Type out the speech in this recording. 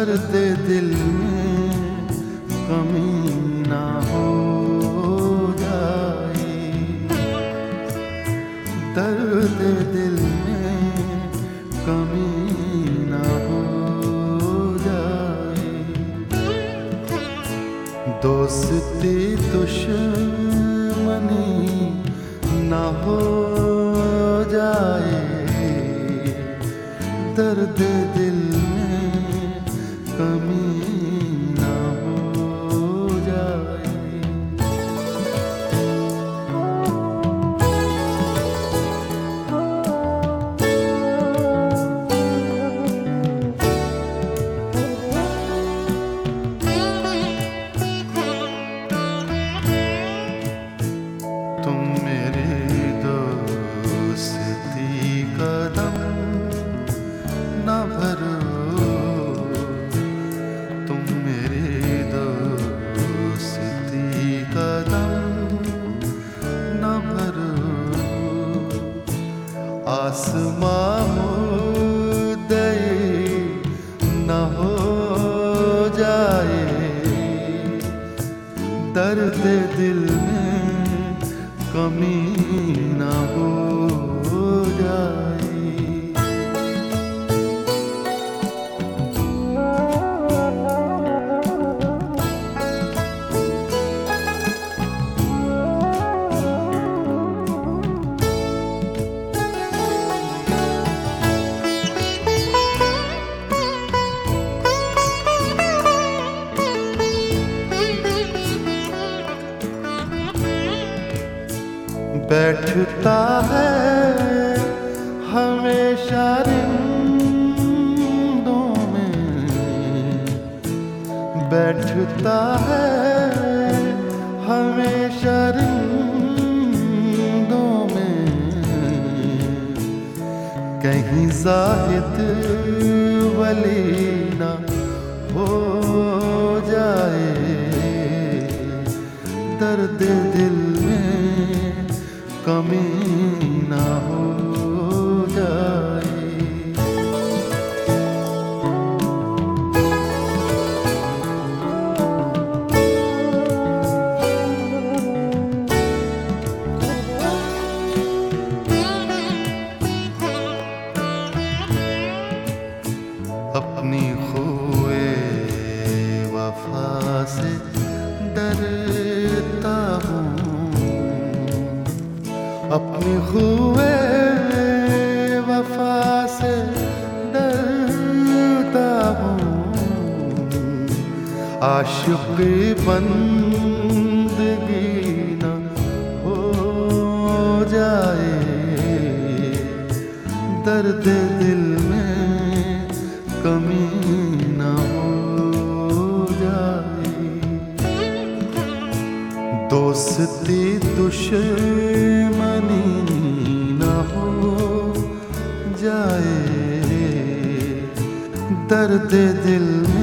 दर्द दिल में कमी ना हो जाए, दर्द दिल में कमी ना हो जाए। दोस्ती दुश्मनी ना हो जाए, दर्द दिल में कमी ना हो जाए। तुम मेरी दोस्ती कदम ना भरो, तुम मेरी दोस्ती कदम ना भरो। आसमां मुद्दई न हो जाए, दर्द दिल में कमी ना हो जाए। बैठता है हमेशा रिंदों में, बैठता है हमेशा रिंदों में। कहीं ज़ाहिद वली ना हो जाए, दर्द दिल में कमी ना हो जाए। अपनी खुए वफा से डरता हूँ, अपनी खुए वफा से डरता हूँ। आशिक़ी बंदगी न हो जाए, दर्द दिल में कमी न हो जाए। दोस्ती दुश्मनी न हो जाए, दर्द दिल